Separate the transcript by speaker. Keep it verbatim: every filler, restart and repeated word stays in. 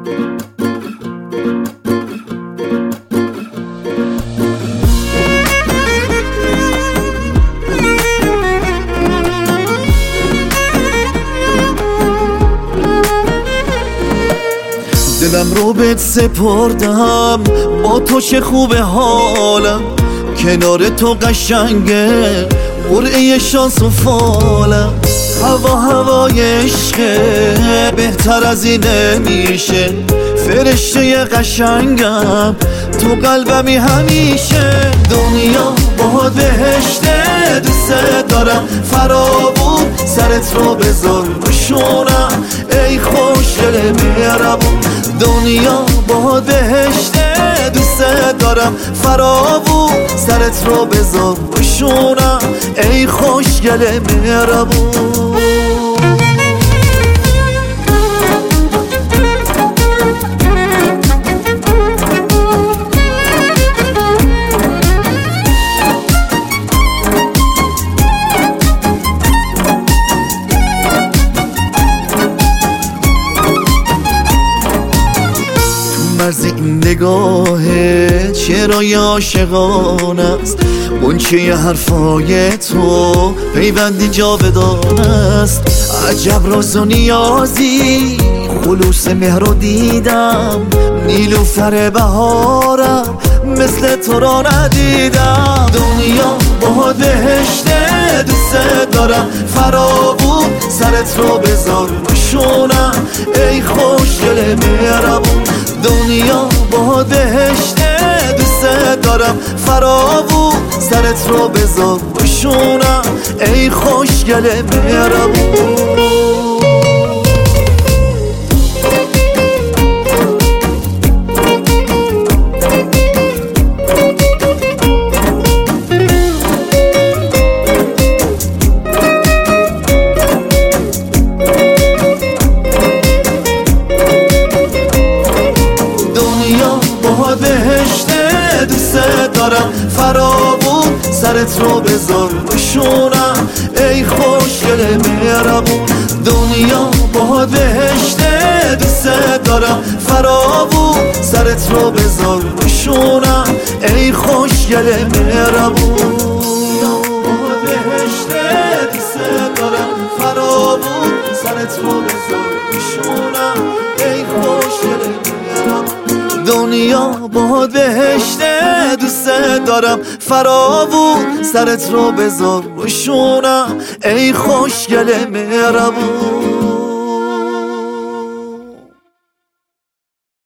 Speaker 1: دلم رو بهت سپردم، با تو چه خوبه حالم، کنار تو قشنگه قرعه شانس و فالم. هوا هوای عشقه، بهتر از این نمیشه، فرشته قشنگم تو قلبمی همیشه. دنیا باهات بهشته، دوست دارم فرابون، سرت رو بذار بشونم ای خوشگل مهربون. دنیا باهات بهشته، دوست دارم فرابون، سرت رو بذار بشونم ای خوشگل مهربون. مرز این نگاهه چرای عاشقانه است، غنچه حرفای تو پیوندی جاودانه است. عجب راز و نیازی، خلوص مهر رو دیدم، نیلوفر بهارم مثل تو را ندیدم. دنیا باهات بهشته، دوست دارم فرابون، سرت رو بذار بشونم ای خوشگل مهربون. دنیا باهات بهشته، دوست دارم فرابون، سرت رو بذار بشونم ای خوشگل مهربون. باهات بهشته، دوست دارم فرابون، سرت رو بذار بشونم ای خوشگل مهربون. دنیا باهات بهشته، دوست دارم فرابون، سرت رو بذار بشونم ای خوشگل مهربون. باهات بهشته، دوست دارم فرابون، سرت رو بذار بشونم ای خوشگل مهربون. دنیا باهات بهشته، دوست دارم فراوون، سرت رو بذار بشونم ای خوشگل مهربون.